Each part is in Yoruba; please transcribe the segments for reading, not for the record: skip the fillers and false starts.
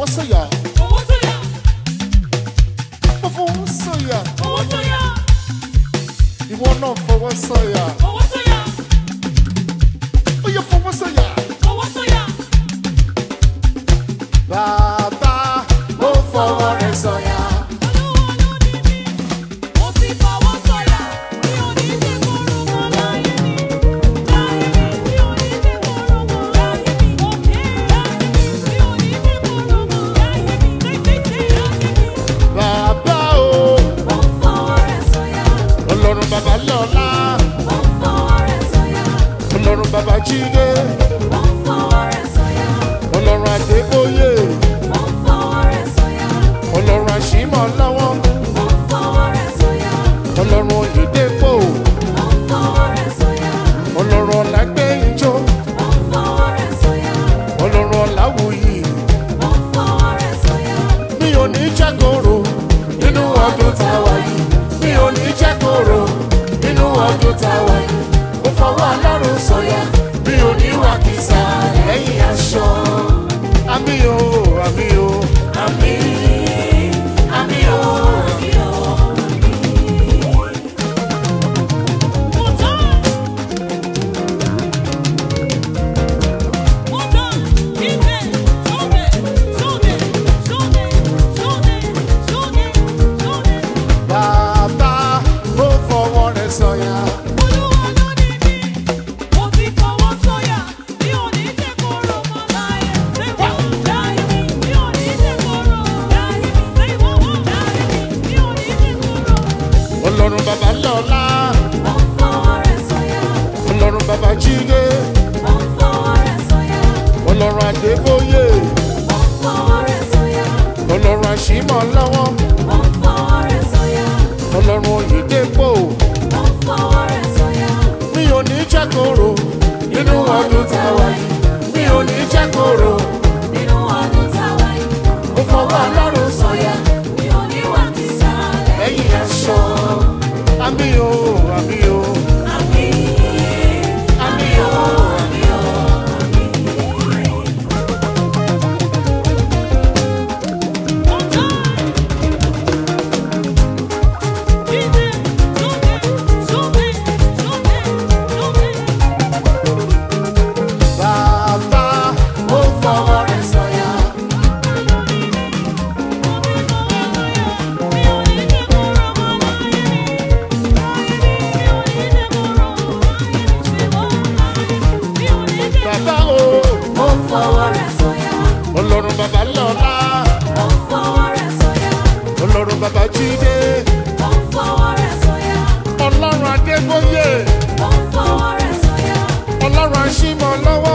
sọ̀yà. Owó sọ̀yà. Mo fọwọ́ sọ̀yà. Owó sọ̀yà. Ìwọ náà fọwọ́ sọ̀yà. Owó sọ̀yà. Ó yẹ fọwọ́ sọ̀yà. Owó sọ̀yà. Bàbá ó fọwọ́ rẹ̀ sọ̀yà. Bàbá lọ́la, Ọlọ́run bàbá Jídé, Ọlọ́run Adébóyè, Ọlọ́run Àṣìmọ̀ lọ́wọ́, Ọlọ́run Oyèdépò, Ọlọ́run Ọlágbénjó, Ọlọ́run Ọláwùyí. Mi ò ní jágoro nínú ọdún táwa yìí, mi ò ní jágoro nínú ọdún táwa yìí. Mo fọwọ́ Ọlọ́run sọ̀yà, mi ò ní wà kìsà lẹ́yìn aṣọ. Àmì o, àmì o, àmì, àmì o, àmì o. Bàbá ó fọwọ́ rẹ̀ sọ̀yà. Ọlọ́run bàbá lọ́la, Ọlọ́run bàbá Jídé, Ọlọ́run Adébóyè, Ọlọ́run Àṣìmọ̀ lọ́wọ́, Ọlọ́run Oyèdépò. Mi ò ní jágoro nínú ọdún táwa yìí, mi ò ní jágoro nínú ọdún táwa yìí. Mo fọwọ́ Ọlọ́run sọ̀yà, mi ò ní wà kìsà lẹ́yìn aṣọ. Àmì o, àmì o, àmì, àmì o, àmì o, àmì. Bàbá ó fọwọ́ rẹ̀ sọ̀yà. Bàbá ó fọwọ́ rẹ̀ sọ̀yà. Ọlọ́run bàbá lọ́la, Ọlọ́run bàbá Jídé, Ọlọ́run Adébóyè, Ọlọ́run Àṣìmọ̀ lọ́wọ́,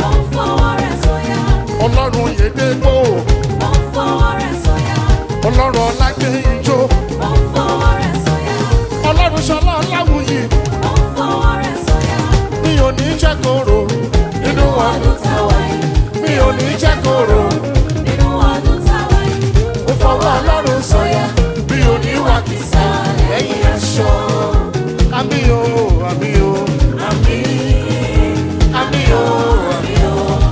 Ọlọ́run Oyèdépò, Ọlọ́run Ọlágbénjó, Ọlọ́run Ṣọlá Ọláwùyí. Mi ò ní jágoro nínú ọdún táwa yìí, mi ò ní jágoro nínú ọdún táwa yìí. Mo fọwọ́ Ọlọ́run sọ̀yà, mi ò ní wà kìsà lẹ́yìn aṣọ. Àmì o, àmì o, àmì, àmì o, àmì o.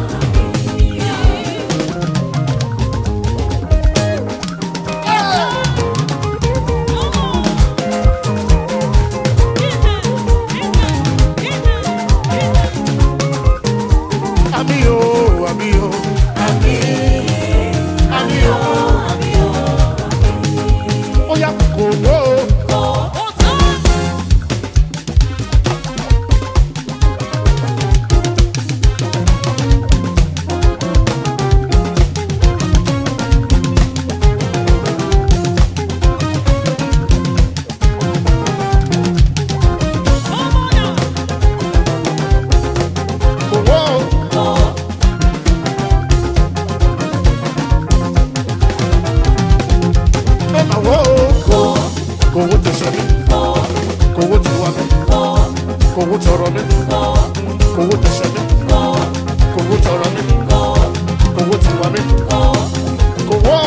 Àmì o, àmì o, àmì, àmì o, àmì o. Ó yá kò wó. Kò wó. Kòwó tẹ̀sán mi, kòwó ti wá mi, kòwó tọrọ mi, kòwó tẹ̀sán mi, kòwó tọrọ mi, kòwó ti wá mi, kòwó.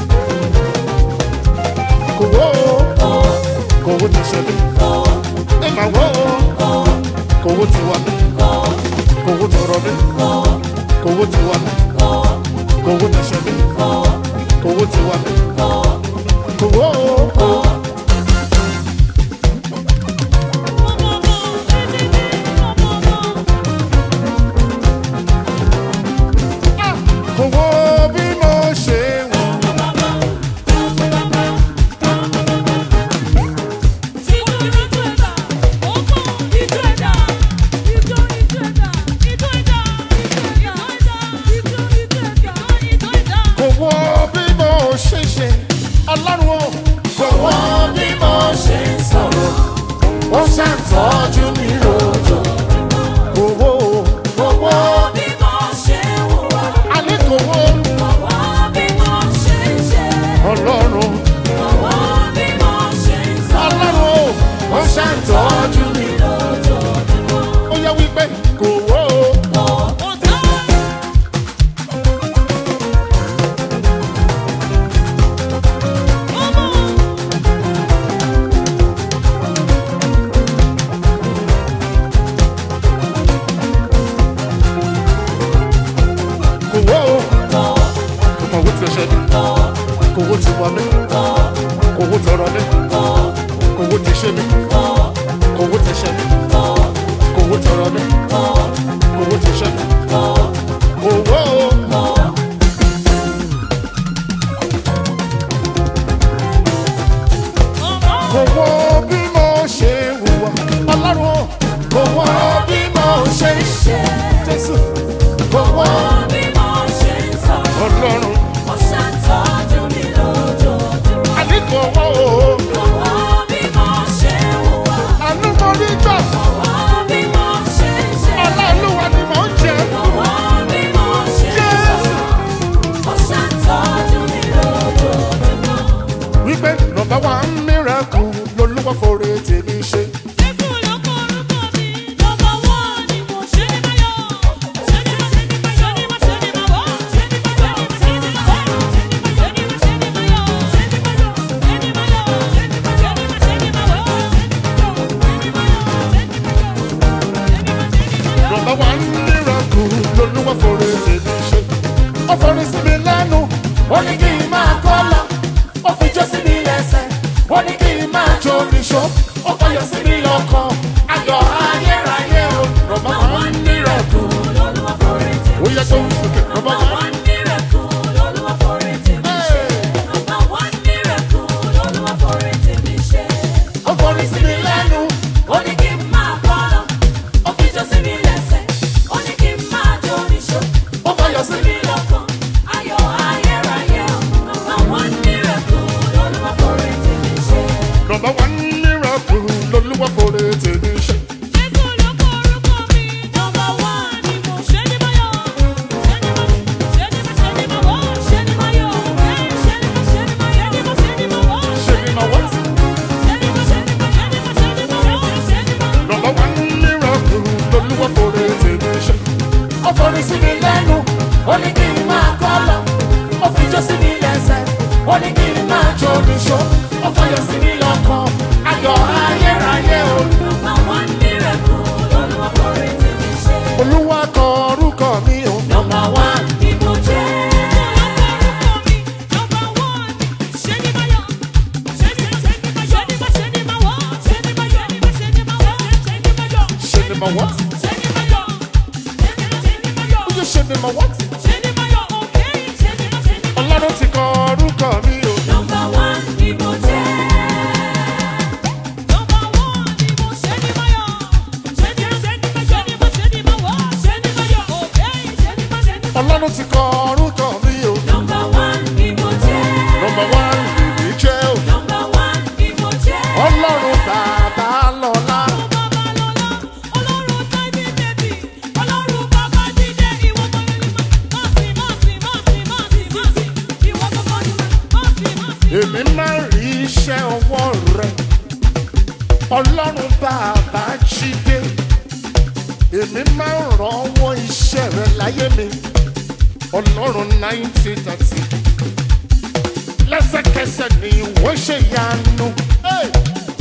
Kòwó tẹ̀sán mi, máa wọ́ kówó ti wà mí kówó tọrọ mí kówó ti wà mí kówó tẹ̀sẹ̀ mí kówó ti wà mí kówó.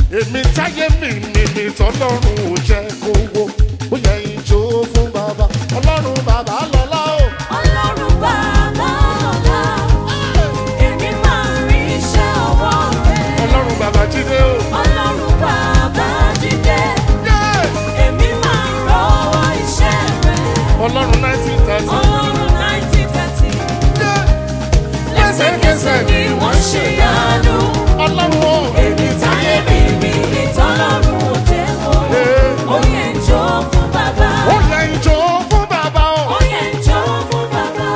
èmi táyé mi tọ́lọ́run ò jẹ́ kó wó ó yẹ ìjó fún bàbá ọlọ́run bàbá lọ́lá o. Ọlọ́run bàbá lọ́lá, èmi máa rí iṣẹ́ ọwọ́ rẹ̀. ọlọ́run bàbá jídé o. Ọlọ́run bàbá jídé, èmi máa rọ́wọ́ iṣẹ́ rẹ̀. ọlọ́run 1930. Ọlọ́run 1930, lẹ́sẹ̀kẹsẹ̀ ni wọ́n ṣe yanu. ọlọ́run o. Èmi táyé mi tọ́lọ́run ò jẹ́ kó wó. Ó yẹ ń jó fún bàbá. ó yẹ ìjó fún bàbá o. Ó yẹ ń jó fún bàbá.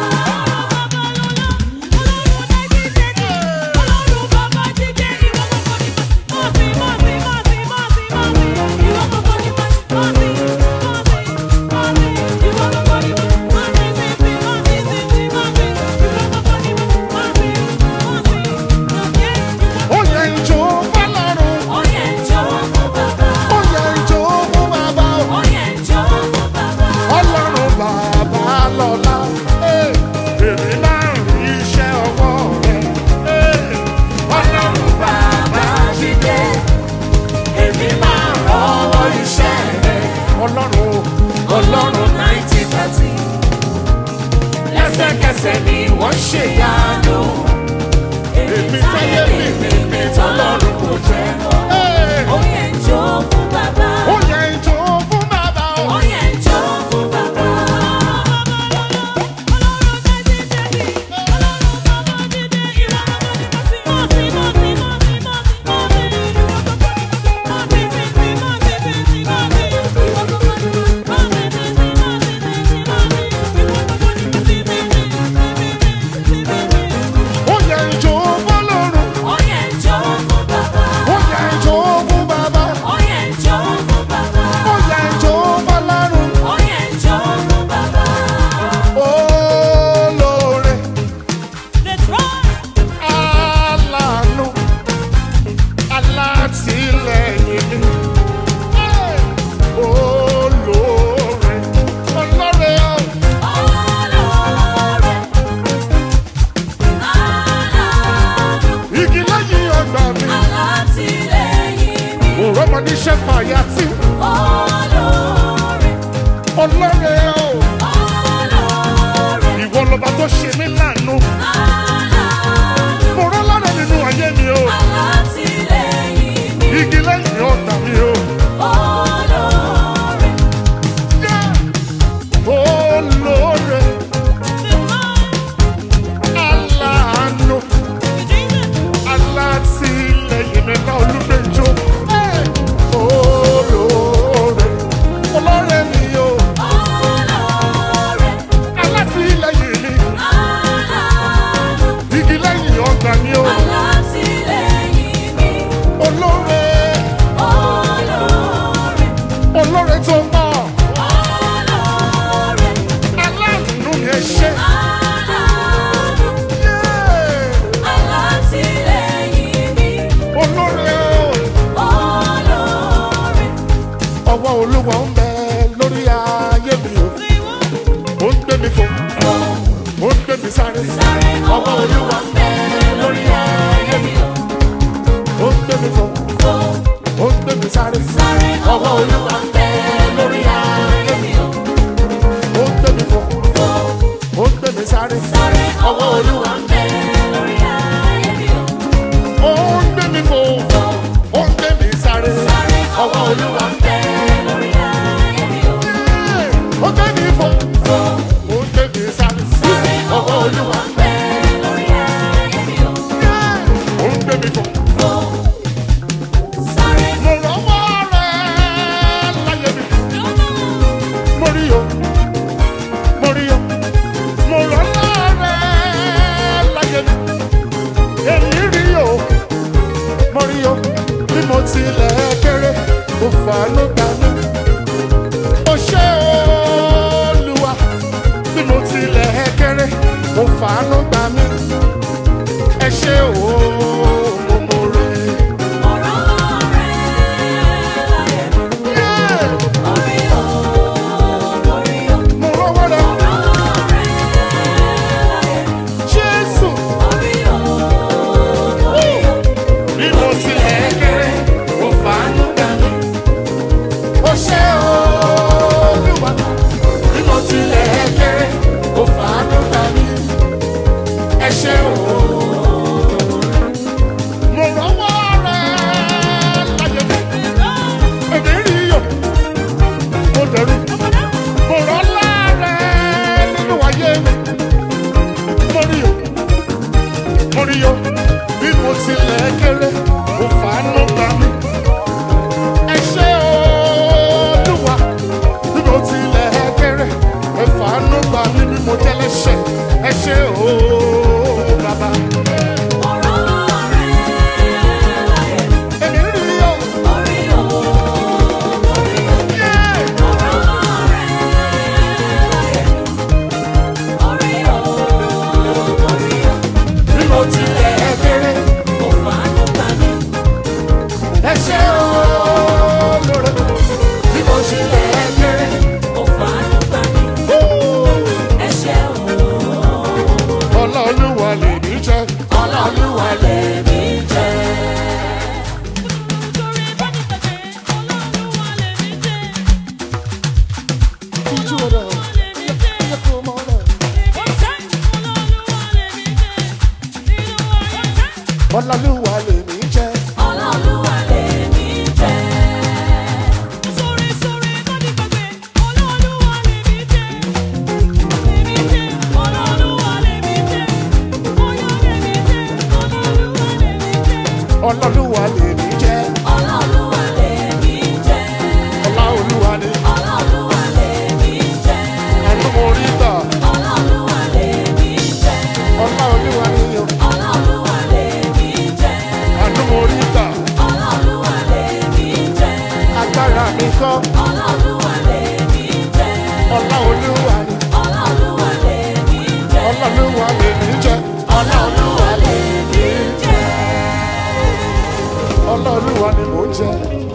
ó yẹ ìjó fọlọ́run. Ó yẹ ń jó fún bàbá. ó yẹ ìjó fún bàbá o. Ó yẹ ń jó fún bàbá. ọlọ́run bàbá lọ́lá. èmi máa ń rí iṣẹ́ ọwọ́ rẹ̀. ọlọ́run bàbá jídé. èmi máa ń rọ́wọ́ iṣẹ́ rẹ̀. ọlọ́run o. Ọlọ́run 1930, lẹ́sẹ̀kẹsẹ̀ ni wọ́n ṣe yanu. èmi táyé mi tọ́lọ́run kò jẹ́. Ó yẹ ń jó fún bàbá. ó yẹ ìjó fún bàbá o. Ó yẹ ń jó fún bàbá. ó yẹ ìjó fọlọ́run. Ó yẹ ń jó fún bàbá. ó yẹ ìjó fún bàbá. Ó yẹ ń jó fún bàbá. ó yẹ ìjó fọlọ́run. Ó yẹ ń jó fún bàbá. olóore aláàánú alátìlẹ́yìn mi. olóore olóore o. Ọlọ́run, aláàánú, igi lẹ́yìn ọgbà mi. alátìlẹ́yìn mi. òrọ́mọdéṣẹ́ fàyàtì. Ọlọ́run, olóore o. Ọlọ́run, ìwọ lọba tó ṣe mí láàánú. aláàánú, mo rán lọ́rẹ̀ nínú ayé mi o. alátìlẹ́yìn mi. igi lẹ́yìn ọgbà mi o. Ọlọ́run, olóore aláàánú alátìlẹ́yìn mi ká olúgbẹ́jọ́. olóore olóore mi o. Ọlọ́run, alátìlẹ́yìn mi. aláàánú, igi lẹ́yìn ọgbà mi o. alátìlẹ́yìn mi. olóore Ọlọ́run, olóore tó pọ̀. Ọlọ́run, aláàánú mi ẹ ṣé. aláàánú, alátìlẹ́yìn mi. olóore o. Ọlọ́run, ọwọ́ olúwa ń bẹ lórí ayé mi o. ó ń gbé mi fò ó ń gbé mi sáré. sáré ọwọ́ Olúwa ń bẹ lórí ayé mi o. ó ń gbé mi fò Fò, ó ń gbé mi sáré. sáré ọwọ́ Olúwa ń bẹ lórí ayé mi o. ó ń gbé mi fò Fò, ó ń gbé mi sáré. sáré ọwọ́ Olúwa ń bẹ lórí ayé mi o. ó ń gbé mi fò Fò, ó ń gbé mi sáré. sáré ọwọ́ Olúwa ń bẹ lórí ayé mi o. ó ń gbé mi fò Fò, ó ń gbé mi sáré. sáré ọwọ́ Olúwa ń bẹ lórí ayé mi o. ó ń gbé mi fò. Fò, sáré mo rọ́wọ́ rẹ̀ láyé mi. mo rí o mo rí o mo rọ́wọ́ rẹ̀ láyé mi. èmi rí o mo rí o bí mo tilẹ̀ kéré mo fàánú gbà mí. o ṣé Olúwa bí mo tilẹ̀ kéré mo fàánú gbà mí. ẹ ṣé o mo mọ̀ rẹ̀. ọ̀rọ̀ rẹ̀ láyé mi. Orí o, orí o. mo rọ́wọ́ rẹ̀ Jésù. Orí o, orí o. Bí mo tilẹ̀ kéré, mo fà Ọláolúwa lèmi jẹ́. Ọláolúwa lèmi jẹ́. Sórí sórí kọ́ni gbàgbé. Ọláolúwa lèmi jẹ́. Lèmi jẹ́. Ọláolúwa lèmi jẹ́. Bóyá lèmi jẹ́. Ọláolúwa lèmi jẹ́. Ọláolúwa lèmi jẹ́. Ọláolúwa lèmi jẹ́. Ọláolúwa ni. Ọláolúwa lèmi jẹ́. Àánú mo rí gbà. Ọláolúwa lèmi jẹ́. Ọláolúwa ni o. Ọláolúwa lèmi jẹ́. Àánú mo rí gbà. Ọláolúwa lèmi jẹ́. Agbára mi kọ́. Ọláolúwa lèmi jẹ́. Ọláolúwa ni. Ọláolúwa lèmi jẹ́. Ọláolúwa lèmi jẹ́. Ọláolúwa lèmi jẹ́. Ọláolúwa ni mò ń jẹ́.